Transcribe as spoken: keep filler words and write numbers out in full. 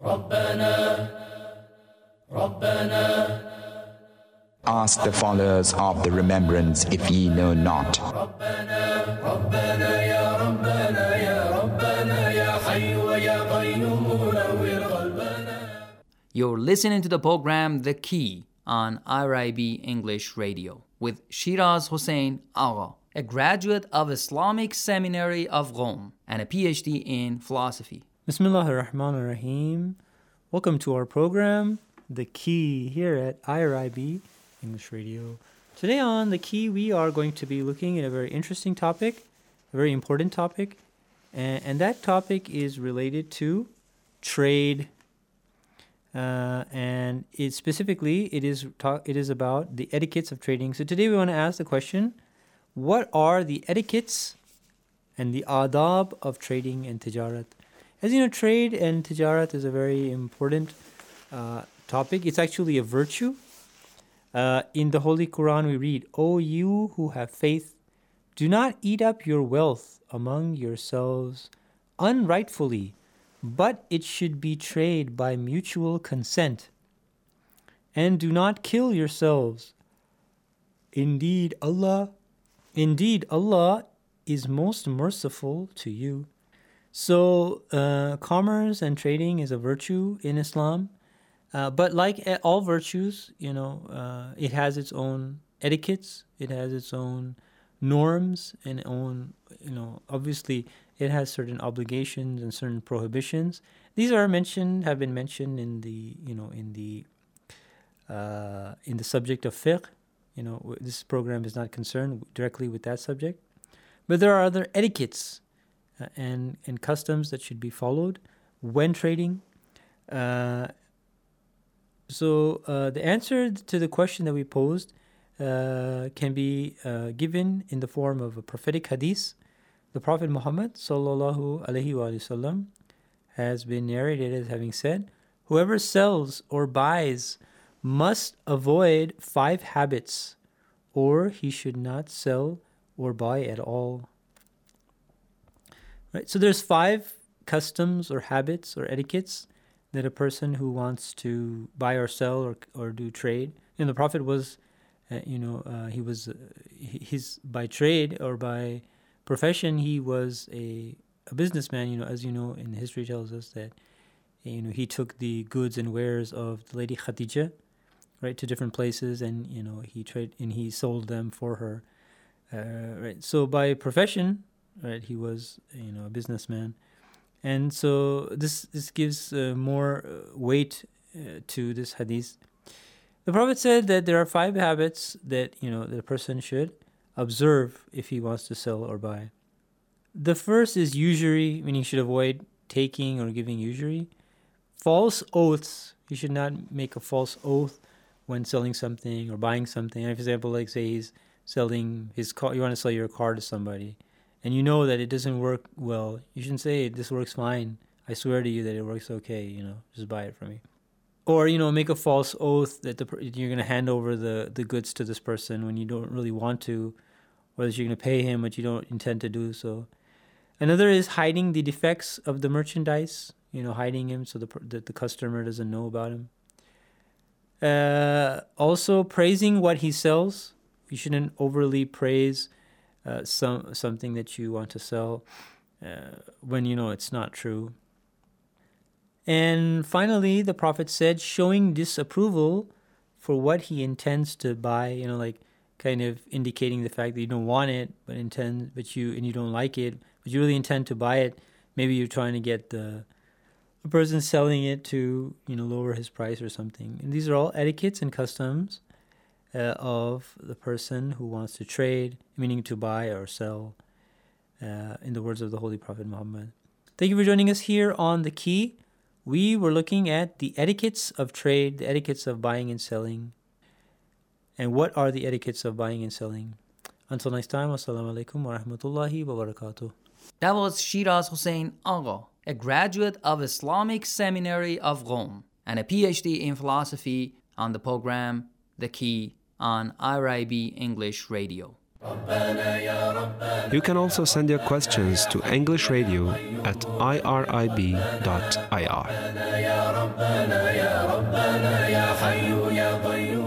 Ask the followers of the remembrance if ye know not. You're listening to the program The Key on I R I B English Radio with Shiraz Hossein Agha, a graduate of Islamic Seminary of Rome and a P H D in philosophy. Bismillah ar-Rahman ar-Rahim. Welcome to our program, The Key, here at I R I B English Radio. Today on The Key, we are going to be looking at a very interesting topic, a very important topic, and, and that topic is related to trade. Uh, and it specifically, it is talk, it is about the etiquettes of trading. So today we want to ask the question, what are the etiquettes and the adab of trading and tijarat? As you know, trade and tijarat is a very important uh, topic. It's actually a virtue. Uh, in the Holy Quran we read, O you who have faith, do not eat up your wealth among yourselves unrightfully, but it should be trade by mutual consent. And do not kill yourselves. Indeed, Allah, indeed, Allah is most merciful to you. So, uh, commerce and trading is a virtue in Islam. Uh, but like all virtues, you know, uh, it has its own etiquettes, it has its own norms, and own, you know, obviously it has certain obligations and certain prohibitions. These are mentioned, have been mentioned in the, you know, in the, uh, in the subject of fiqh. You know, this program is not concerned directly with that subject, but there are other etiquettes uh, and and customs that should be followed when trading. Uh, so uh, the answer to the question that we posed uh, can be uh, given in the form of a prophetic hadith. The Prophet Muhammad sallallahu alaihi wasallam has been narrated as having said, whoever sells or buys must avoid five habits, or he should not sell or buy at all. Right? So there's five customs or habits or etiquettes that a person who wants to buy or sell or or do trade. And the Prophet was, uh, you know, uh, he was, uh, his by trade or by profession, he was a, a businessman. You know, as you know, in history tells us that, you know, he took the goods and wares of the lady Khadija, right, to different places, and you know, he trade and he sold them for her. Uh, right. So by profession, right, he was, you know, a businessman, and so this this gives uh, more weight uh, to this hadith. The Prophet said that there are five habits that, you know, that a person should observe if he wants to sell or buy. The first is usury, meaning you should avoid taking or giving usury. False oaths, you should not make a false oath when selling something or buying something. For example, like say he's selling his car, you want to sell your car to somebody, and you know that it doesn't work well. You shouldn't say, this works fine. I swear to you that it works okay, you know, just buy it from me. Or, you know, make a false oath that the, you're going to hand over the, the goods to this person when you don't really want to, or that you're going to pay him but you don't intend to do so. Another is hiding the defects of the merchandise, you know, hiding him so the, that the customer doesn't know about him. Uh, also, praising what he sells. You shouldn't overly praise uh, some something that you want to sell uh, when you know it's not true. And finally, the Prophet said, showing disapproval for what he intends to buy, you know, like kind of indicating the fact that you don't want it, but intend, but you and you don't like it, but you really intend to buy it. Maybe you're trying to get the, the person selling it to, you know, lower his price or something. And these are all etiquettes and customs uh, of the person who wants to trade, meaning to buy or sell, uh, in the words of the Holy Prophet Muhammad. Thank you for joining us here on The Key. We were looking at the etiquettes of trade, the etiquettes of buying and selling. And what are the etiquettes of buying and selling? Until next time, wassalamu alaikum wa rahmatullahi wa barakatuh. That was Shiraz Hossein Agha, a graduate of Islamic Seminary of Rome and a P H D in philosophy on the program The Key on I R I B English Radio. You can also send your questions to English Radio at I R I B dot I R.